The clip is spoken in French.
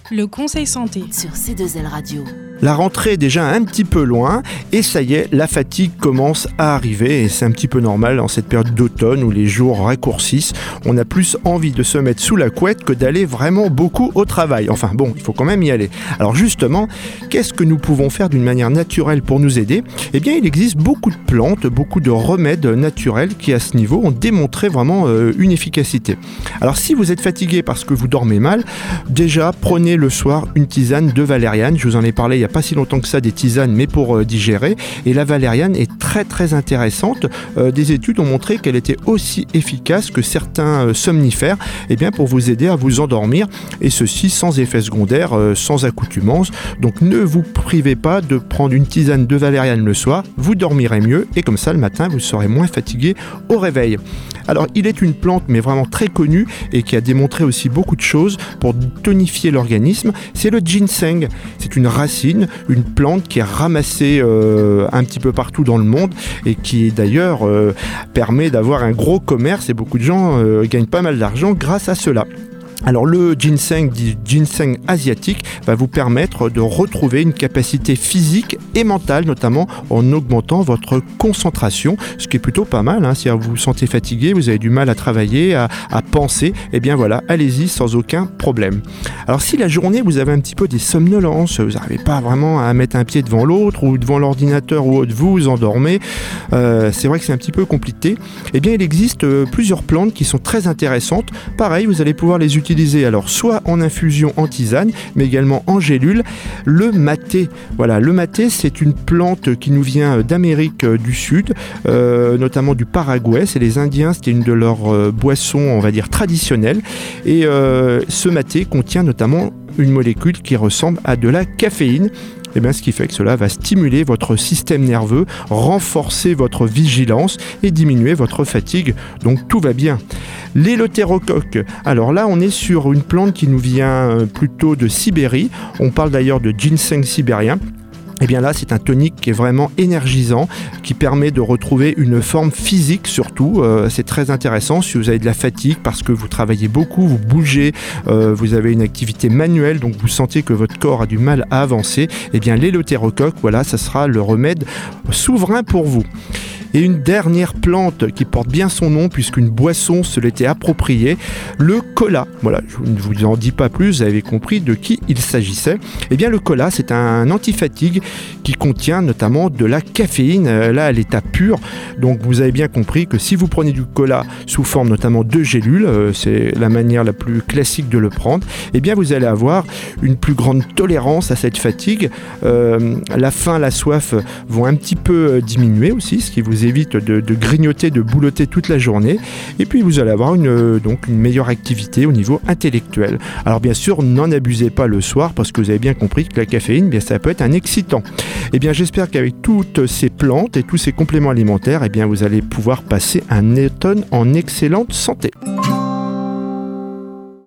Le conseil santé sur C2L Radio. La rentrée est déjà un petit peu loin et ça y est, la fatigue commence à arriver et c'est un petit peu normal en cette période d'automne où les jours raccourcissent. On a plus envie de se mettre sous la couette que d'aller vraiment beaucoup au travail. Enfin bon, il faut quand même y aller. Alors justement, qu'est-ce que nous pouvons faire d'une manière naturelle pour nous aider ? Eh bien, il existe beaucoup de plantes, beaucoup de remèdes naturels qui à ce niveau ont démontré vraiment une efficacité. Alors si vous êtes fatigué parce que vous dormez mal, déjà prenez le soir une tisane de valériane. Je vous en ai parlé il y a pas si longtemps que ça des tisanes, mais pour digérer. Et la valériane est très très intéressante. Des études ont montré qu'elle était aussi efficace que certains somnifères, eh bien pour vous aider à vous endormir, et ceci sans effet secondaire, sans accoutumance. Donc ne vous privez pas de prendre une tisane de valériane le soir, vous dormirez mieux et comme ça le matin vous serez moins fatigué au réveil. Alors il est une plante mais vraiment très connue et qui a démontré aussi beaucoup de choses pour tonifier l'organisme, c'est le ginseng. C'est une racine, une plante qui est ramassée un petit peu partout dans le monde et qui d'ailleurs permet d'avoir un gros commerce et beaucoup de gens gagnent pas mal d'argent grâce à cela. Alors le ginseng, dit ginseng asiatique, va vous permettre de retrouver une capacité physique et mentale, notamment en augmentant votre concentration, ce qui est plutôt pas mal, hein. Si vous vous sentez fatigué, vous avez du mal à travailler, à penser, eh bien voilà, allez-y sans aucun problème. Alors si la journée vous avez un petit peu des somnolences, vous n'arrivez pas vraiment à mettre un pied devant l'autre ou devant l'ordinateur ou autre, vous endormez, c'est vrai que c'est un petit peu compliqué, eh bien il existe plusieurs plantes qui sont très intéressantes. Pareil, vous allez pouvoir les utiliser alors soit en infusion en tisane mais également en gélule. Le maté, voilà, le maté c'est une plante qui nous vient d'Amérique du Sud, notamment du Paraguay. C'est les Indiens, c'était une de leurs boissons on va dire traditionnelles et ce maté contient notamment une molécule qui ressemble à de la caféine. Et bien, ce qui fait que cela va stimuler votre système nerveux, renforcer votre vigilance et diminuer votre fatigue. Donc tout va bien. L'éleutérocoque, alors là on est sur une plante qui nous vient plutôt de Sibérie. On parle d'ailleurs de ginseng sibérien. Et bien là, c'est un tonique qui est vraiment énergisant, qui permet de retrouver une forme physique surtout. C'est très intéressant si vous avez de la fatigue parce que vous travaillez beaucoup, vous bougez, vous avez une activité manuelle, donc vous sentez que votre corps a du mal à avancer. Et bien l'éleutérocoque, voilà, ça sera le remède souverain pour vous. Et une dernière plante qui porte bien son nom puisqu'une boisson se l'était appropriée, le cola. Voilà, je ne vous en dis pas plus, vous avez compris de qui il s'agissait. Eh bien le cola, c'est un antifatigue qui contient notamment de la caféine, là à l'état pur. Donc vous avez bien compris que si vous prenez du cola sous forme notamment de gélules, c'est la manière la plus classique de le prendre, eh bien vous allez avoir une plus grande tolérance à cette fatigue. La faim, la soif vont un petit peu diminuer aussi, ce qui vous évite de grignoter, de boulotter toute la journée. Et puis vous allez avoir donc une meilleure activité au niveau intellectuel. Alors bien sûr, n'en abusez pas le soir parce que vous avez bien compris que la caféine, bien ça peut être un excitant. Et bien j'espère qu'avec toutes ces plantes et tous ces compléments alimentaires, et bien vous allez pouvoir passer un automne en excellente santé.